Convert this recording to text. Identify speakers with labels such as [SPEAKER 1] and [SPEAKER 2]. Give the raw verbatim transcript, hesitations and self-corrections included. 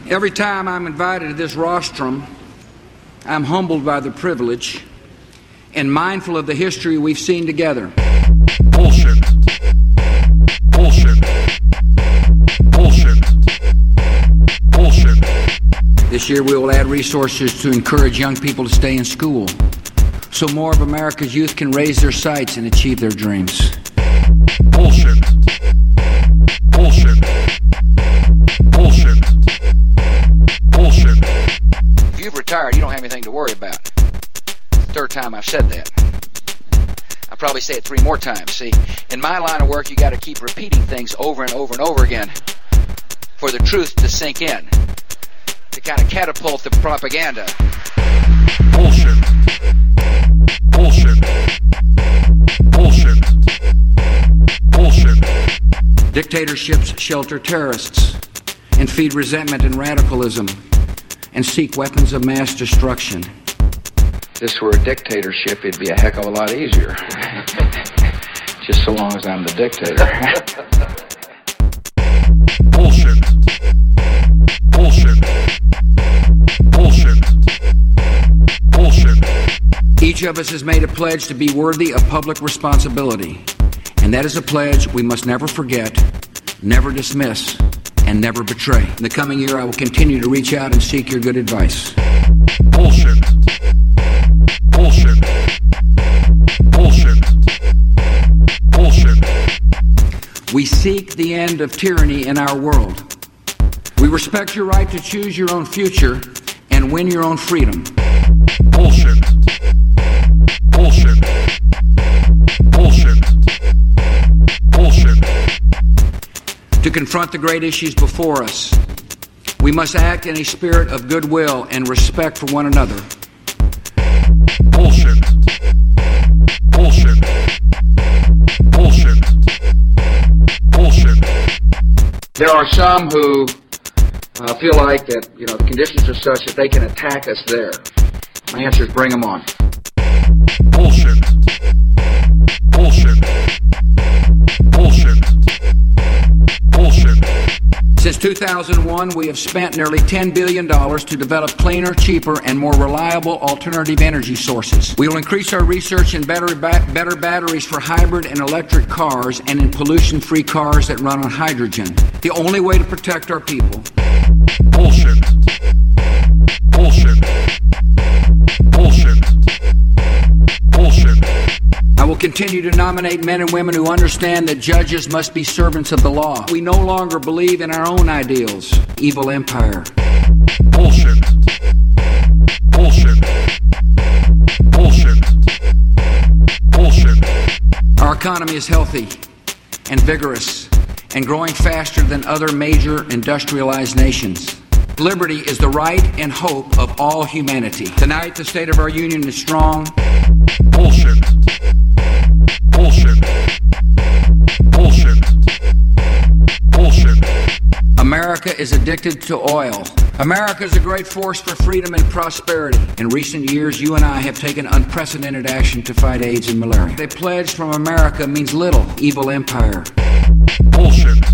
[SPEAKER 1] Every time I'm invited to this rostrum, I'm humbled by the privilege and mindful of the history we've seen together.
[SPEAKER 2] Bullshit. Bullshit. Bullshit. Bullshit.
[SPEAKER 1] This year we will add resources to encourage young people to stay in school, so more of America's youth can raise their sights and achieve their dreams.
[SPEAKER 2] Bullshit. Bullshit. Bullshit. Bullshit.
[SPEAKER 1] If you've retired, you don't have anything to worry about. Third time I've said that. I'll probably say it three more times. See, in my line of work, you got to keep repeating things over and over and over again for the truth to sink in, to kind of catapult the propaganda.
[SPEAKER 2] Bullshit. Bullshit. Bullshit. Bullshit.
[SPEAKER 1] Dictatorships shelter terrorists and feed resentment and radicalism and seek weapons of mass destruction.
[SPEAKER 3] If this were a dictatorship, it'd be a heck of a lot easier. Just so long as I'm the dictator.
[SPEAKER 2] Bullshit. Bullshit. Bullshit. Bullshit.
[SPEAKER 1] Each of us has made a pledge to be worthy of public responsibility, and that is a pledge we must never forget, never dismiss, and never betray. In the coming year, I will continue to reach out and seek your good advice.
[SPEAKER 2] Bullshit. Bullshit. Bullshit. Bullshit.
[SPEAKER 1] We seek the end of tyranny in our world. We respect your right to choose your own future and win your own freedom.
[SPEAKER 2] Bullshit. Bullshit. Bullshit. Bullshit.
[SPEAKER 1] To confront the great issues before us, we must act in a spirit of goodwill and respect for one another.
[SPEAKER 2] Bullshit. Bullshit. Bullshit. Bullshit.
[SPEAKER 1] There are some who uh, feel like that, you know, the conditions are such that they can attack us there. My answer is bring them on.
[SPEAKER 2] Bullshit. Bullshit. Bullshit. Bullshit.
[SPEAKER 1] Since two thousand one, we have spent nearly ten billion dollars to develop cleaner, cheaper, and more reliable alternative energy sources. We will increase our research in better, ba- better batteries for hybrid and electric cars and in pollution-free cars that run on hydrogen. The only way to protect our people.
[SPEAKER 2] Bullshit. Bullshit. Bullshit. Bullshit.
[SPEAKER 1] I will continue to nominate men and women who understand that judges must be servants of the law. We no longer believe in our own ideals. Evil empire.
[SPEAKER 2] Bullshit. Bullshit. Bullshit. Bullshit.
[SPEAKER 1] Our economy is healthy and vigorous and growing faster than other major industrialized nations. Liberty is the right and hope of all humanity. Tonight, the state of our union is strong.
[SPEAKER 2] Bullshit. Bullshit. Bullshit. Bullshit.
[SPEAKER 1] America is addicted to oil. America is a great force for freedom and prosperity. In recent years, you and I have taken unprecedented action to fight AIDS and malaria. A pledge from America means little. Evil empire.
[SPEAKER 2] Bullshit.